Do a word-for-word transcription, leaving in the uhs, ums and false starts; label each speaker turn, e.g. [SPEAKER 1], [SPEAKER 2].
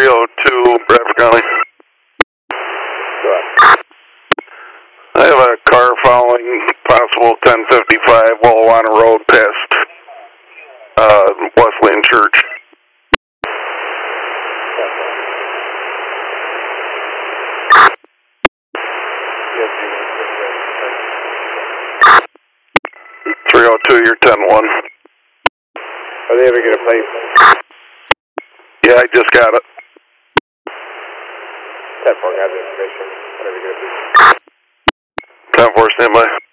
[SPEAKER 1] three oh two, Bradford County.
[SPEAKER 2] Go ahead.
[SPEAKER 1] I have a car following possible ten fifty-five Wallawanna Road past uh, Wesleyan Church. three oh two, you're ten one.
[SPEAKER 2] Are they ever going to play?
[SPEAKER 1] Yeah, I just got it.
[SPEAKER 2] ten four, got the information. Whatever you're going to do.
[SPEAKER 1] ten four, stand by.